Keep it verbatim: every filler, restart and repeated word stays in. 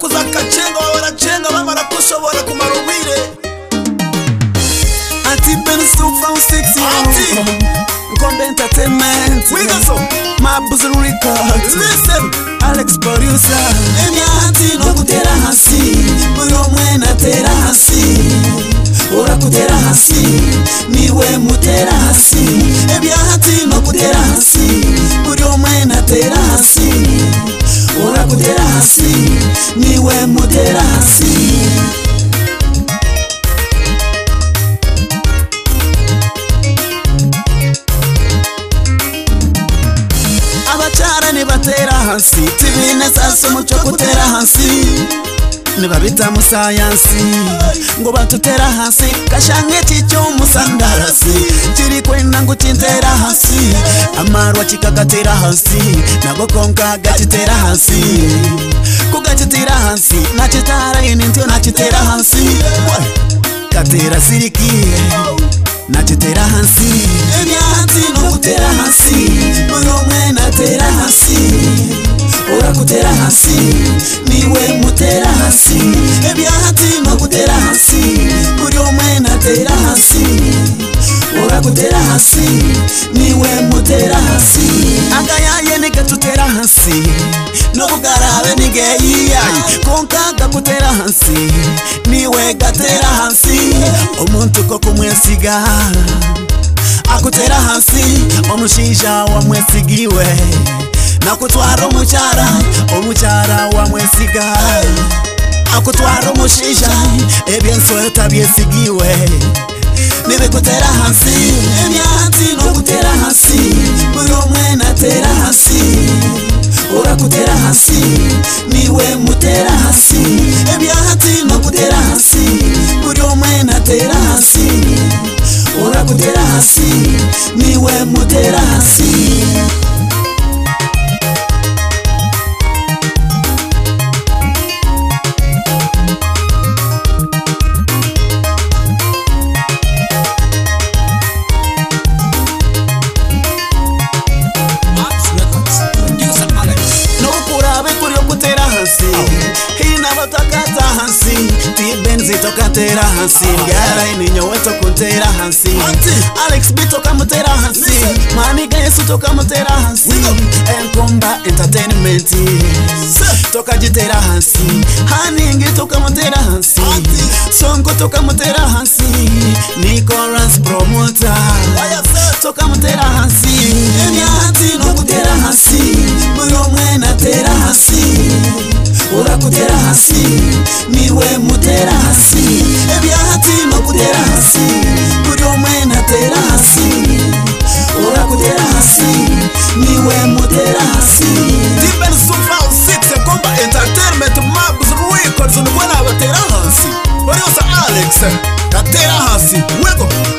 kuza kacenga wabaracenga bamara kushobora kumarubire Ati Ben Super sexy Ati Nkombe Entertainment Wigaso Mabuz Records Listen Alex Producer Emyati no kutera hasi Buri omwe natera hasi Ora kutera hasi Niwe mutera hasi Emyati no kutera hasi Buri omwe natera hasi Ora kutera hasi Niwe mutera hasi Abachara ni batera hasi Tibine sasa mucho kutera hasi Nibabita mu science ngo batutera hasi kashange chicho musandarasi chiri kwenda ngo chintera hasi amarwa chikakatera hasi nago konka gachitera hasi kugachitera hasi nachitara ini ntyo nachitera hasi katera siriki nachitera hasi emyati no kutera hasi muyo mwena tera hasi ora kutera hasi niwe mutera hasi ebyati no kutera hasi muyo mwena tera hasi ora kutera hasi niwe mutera hasi agayaye nigatutera hasi no bugarabe nigeyiya konka gakutera hasi niwe gatera hasi omuntu ko kumwesiga akutera hasi omushinja wa mwesigiwe nakutwara omuchara omuchara wa mwesiga akutwara omushinja ebyenso tabyesigiwe nibikutera hasi emyati no kutera hasi buri omwe natera hasi ora kutera hasi niwe mutera hasi ebyati no kutera hasi buri omwe natera hasi ora kutera hasi niwe mutera hasi Batakata hansi Tibenzi toka tera hansi Ngara ininyo weto kuntera hansi Alex B toka mutera hansi Maniga Yesu toka mutera hansi Enkomba Entertainment toka jitera hansi Haningi toka mutera hansi Sonko toka mutera hansi Nicholas Promoter toka mutera hansi Emyati no kutera hansi Muyo mwena tera hansi ora kutera hasi niwe mutera hasi ebyati no kutera hasi buri omwe natera hasi ora kutera hasi niwe mutera hasi Ben Super six Nkombe Entertainment Mabuz Records nubona batera hasi Producer Alex gatera hasi wego